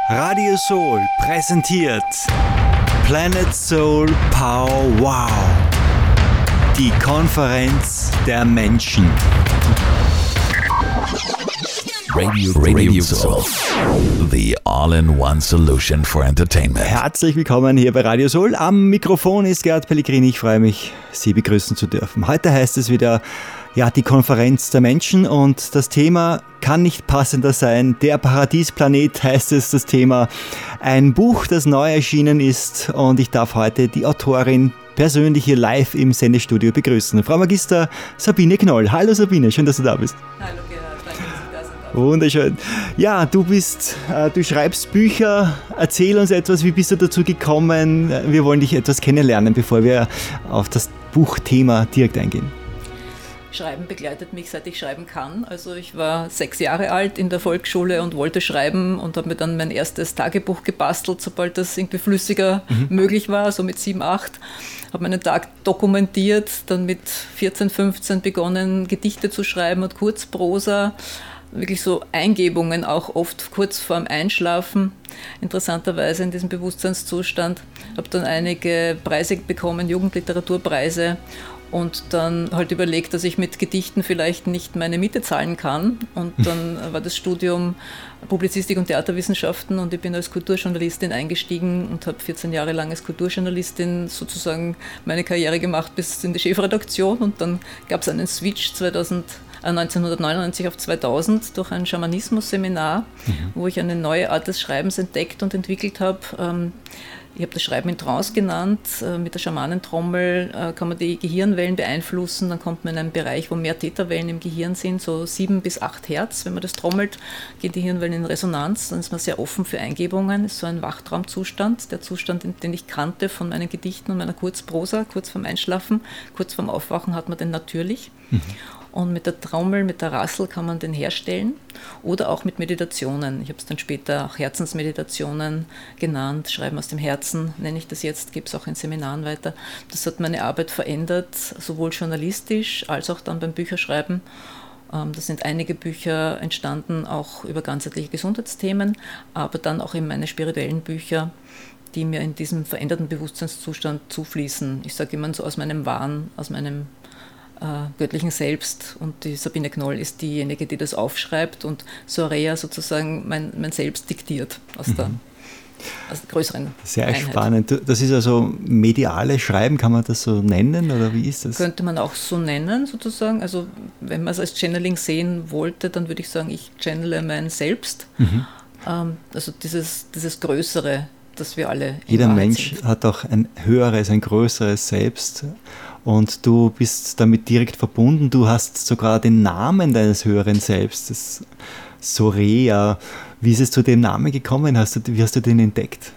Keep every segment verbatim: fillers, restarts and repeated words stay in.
Radio Soul präsentiert Planet Soul Power Wow. Die Konferenz der Menschen. Radio, Radio Soul, the all-in-one solution for entertainment. Herzlich willkommen hier bei Radio Soul. Am Mikrofon ist Gerhard Pellegrini. Ich freue mich, Sie begrüßen zu dürfen. Heute heißt es wieder, ja, die Konferenz der Menschen, und das Thema kann nicht passender sein. Der Paradiesplanet heißt es, das Thema. Ein Buch, das neu erschienen ist, und ich darf heute die Autorin persönlich hier live im Sendestudio begrüßen. Frau Magister Sabine Knoll. Hallo Sabine, schön, dass du da bist. Hallo Gerhard, danke, dass Sie da sind. Wunderschön. Ja, du bist, äh, du schreibst Bücher. Erzähl uns etwas, wie bist du dazu gekommen? Wir wollen dich etwas kennenlernen, bevor wir auf das Buchthema direkt eingehen. Schreiben begleitet mich, seit ich schreiben kann. Also ich war sechs Jahre alt in der Volksschule und wollte schreiben und habe mir dann mein erstes Tagebuch gebastelt, sobald das irgendwie flüssiger mhm. möglich war, so mit sieben, acht. Habe meinen Tag dokumentiert, dann mit vierzehn, fünfzehn begonnen, Gedichte zu schreiben und Kurzprosa. Wirklich so Eingebungen, auch oft kurz vorm Einschlafen, interessanterweise in diesem Bewusstseinszustand. Habe dann einige Preise bekommen, Jugendliteraturpreise. Und dann halt überlegt, dass ich mit Gedichten vielleicht nicht meine Miete zahlen kann. Und dann war das Studium Publizistik und Theaterwissenschaften, und ich bin als Kulturjournalistin eingestiegen und habe vierzehn Jahre lang als Kulturjournalistin sozusagen meine Karriere gemacht bis in die Chefredaktion. Und dann gab es einen Switch zweitausend, äh, neunzehnhundertneunundneunzig auf zweitausend durch ein Schamanismus-Seminar, mhm. wo ich eine neue Art des Schreibens entdeckt und entwickelt habe. Ähm, Ich habe das Schreiben in Trance genannt. Mit der Schamanentrommel kann man die Gehirnwellen beeinflussen. Dann kommt man in einen Bereich, wo mehr Theta-Wellen im Gehirn sind, so sieben bis acht Hertz. Wenn man das trommelt, gehen die Hirnwellen in Resonanz. Dann ist man sehr offen für Eingebungen. Das ist so ein Wachtraumzustand, der Zustand, den ich kannte von meinen Gedichten und meiner Kurzprosa. Kurz vorm Einschlafen, kurz vorm Aufwachen hat man den natürlich. Mhm. Und mit der Trommel, mit der Rassel kann man den herstellen, oder auch mit Meditationen. Ich habe es dann später auch Herzensmeditationen genannt. Schreiben aus dem Herzen nenne ich das jetzt, gebe es auch in Seminaren weiter. Das hat meine Arbeit verändert, sowohl journalistisch als auch dann beim Bücherschreiben. Da sind einige Bücher entstanden, auch über ganzheitliche Gesundheitsthemen, aber dann auch in meine spirituellen Bücher, die mir in diesem veränderten Bewusstseinszustand zufließen. Ich sage immer so aus meinem Wahn, aus meinem Äh, göttlichen Selbst, und die Sabine Knoll ist diejenige, die das aufschreibt, und Sorea sozusagen mein, mein Selbst diktiert aus der, mhm. aus der größeren Sehr Einheit. Spannend. Das ist also mediale Schreiben, kann man das so nennen, oder wie ist das? Könnte man auch so nennen sozusagen. Also wenn man es als Channeling sehen wollte, dann würde ich sagen, ich channele mein Selbst. Mhm. Ähm, also dieses, dieses Größere, das wir alle in Jeder Wahrheit Mensch sind. hat auch ein höheres, ein größeres Selbst. Und du bist damit direkt verbunden. Du hast sogar den Namen deines höheren Selbst, das Sorea. Wie ist es zu dem Namen gekommen? Hast du, wie hast du den entdeckt?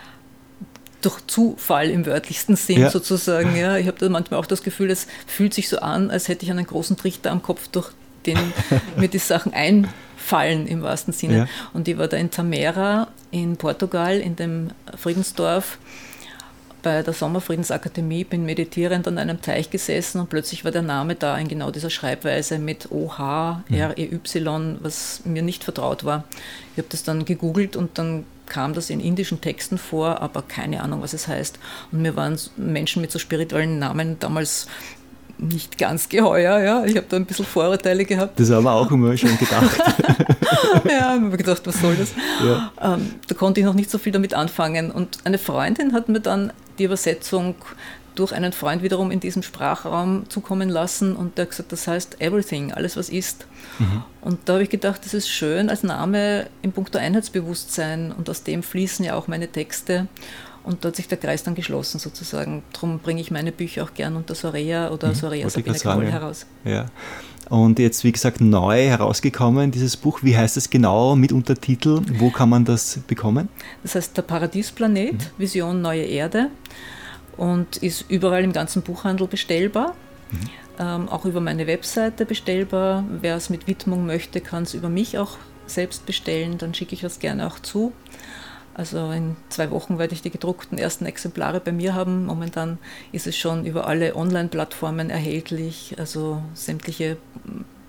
Durch Zufall im wörtlichsten Sinn ja. sozusagen. Ja. Ich habe da manchmal auch das Gefühl, es fühlt sich so an, als hätte ich einen großen Trichter am Kopf, durch den mir die Sachen einfallen im wahrsten Sinne. Ja. Und ich war da in Tamera in Portugal, in dem Friedensdorf, bei der Sommerfriedensakademie, bin meditierend an einem Teich gesessen, und plötzlich war der Name da in genau dieser Schreibweise mit O H R E Y, was mir nicht vertraut war. Ich habe das dann gegoogelt, und dann kam das in indischen Texten vor, aber keine Ahnung, was es heißt. Und mir waren Menschen mit so spirituellen Namen damals nicht ganz geheuer, ja. Ich habe da ein bisschen Vorurteile gehabt. Das haben wir auch immer schon gedacht. Ja, ich habe mir gedacht, was soll das? Ja. Ähm, da konnte ich noch nicht so viel damit anfangen. Und eine Freundin hat mir dann die Übersetzung durch einen Freund wiederum in diesem Sprachraum zukommen lassen, und der hat gesagt, das heißt Everything, alles was ist. Mhm. Und da habe ich gedacht, das ist schön als Name in puncto Einheitsbewusstsein, und aus dem fließen ja auch meine Texte. Und da hat sich der Kreis dann geschlossen sozusagen. Darum bringe ich meine Bücher auch gern unter Sorea oder mhm, Sorea Sabine Knoll heraus. Ja. Und jetzt, wie gesagt, neu herausgekommen, dieses Buch. Wie heißt es genau mit Untertitel? Wo kann man das bekommen? Das heißt Der Paradiesplanet, mhm. Vision Neue Erde, und ist überall im ganzen Buchhandel bestellbar. Mhm. Ähm, auch über meine Webseite bestellbar. Wer es mit Widmung möchte, kann es über mich auch selbst bestellen. Dann schicke ich das gerne auch zu. Also in zwei Wochen werde ich die gedruckten ersten Exemplare bei mir haben. Momentan ist es schon über alle Online-Plattformen erhältlich, also sämtliche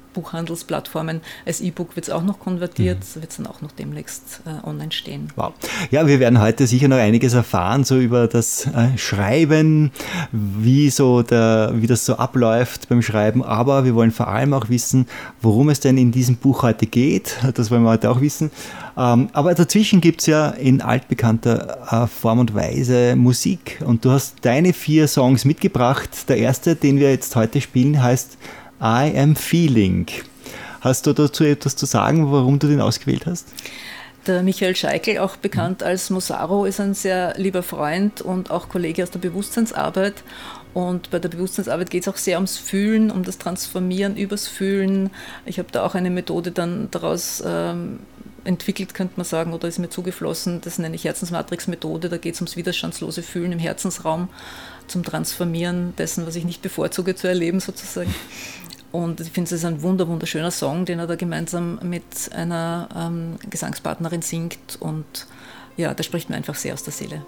Buchhandelsplattformen. Als E-Book wird es auch noch konvertiert, mhm. wird es dann auch noch demnächst äh, online stehen. Wow. Ja, wir werden heute sicher noch einiges erfahren, so über das äh, Schreiben, wie, so der, wie das so abläuft beim Schreiben, aber wir wollen vor allem auch wissen, worum es denn in diesem Buch heute geht. Das wollen wir heute auch wissen. Ähm, aber dazwischen gibt es ja in altbekannter äh, Form und Weise Musik und du hast deine vier Songs mitgebracht. Der erste, den wir jetzt heute spielen, heißt I Am Feeling. Hast du dazu etwas zu sagen, warum du den ausgewählt hast? Der Michael Scheikel, auch bekannt als Mosaro, ist ein sehr lieber Freund und auch Kollege aus der Bewusstseinsarbeit. Und bei der Bewusstseinsarbeit geht es auch sehr ums Fühlen, um das Transformieren übers Fühlen. Ich habe da auch eine Methode dann daraus ähm, entwickelt, könnte man sagen, oder ist mir zugeflossen. Das nenne ich Herzensmatrix-Methode. Da geht es ums widerstandslose Fühlen im Herzensraum, zum Transformieren dessen, was ich nicht bevorzuge, zu erleben sozusagen. Und ich finde, es ist ein wunder, wunderschöner Song, den er da gemeinsam mit einer ähm, Gesangspartnerin singt. Und ja, der spricht mir einfach sehr aus der Seele.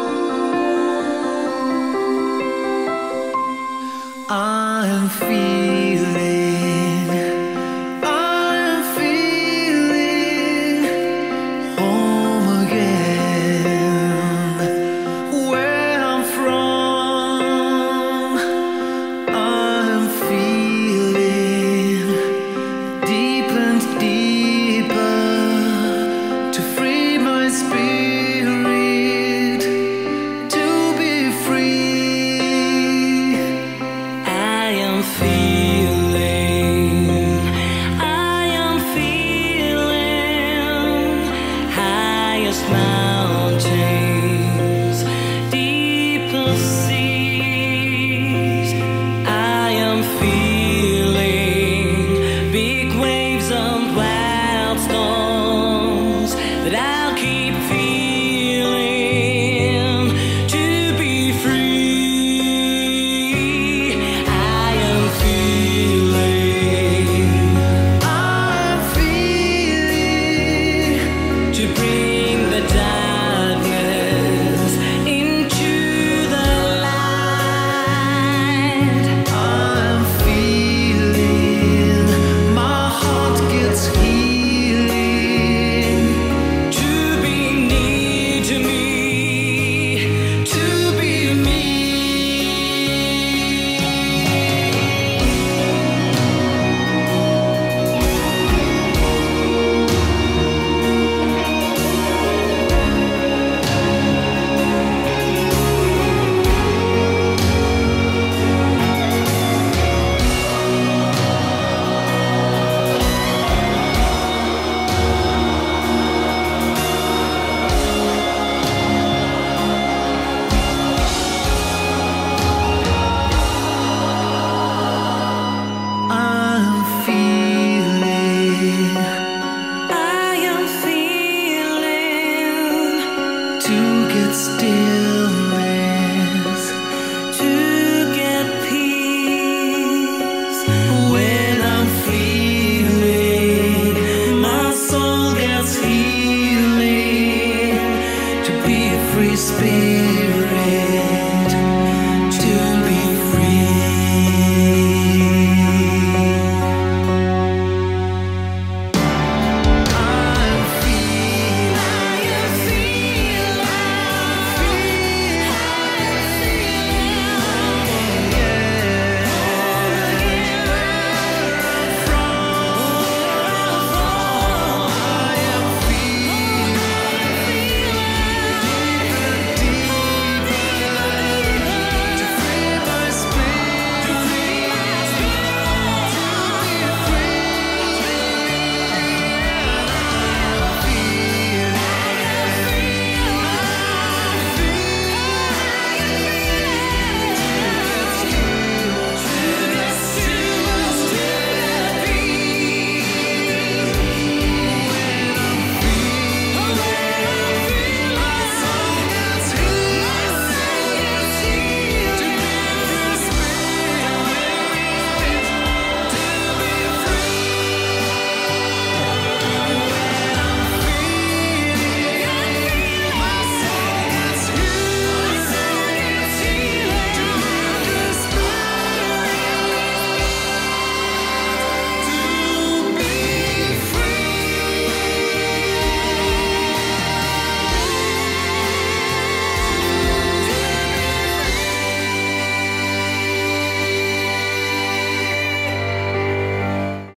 I'm feeling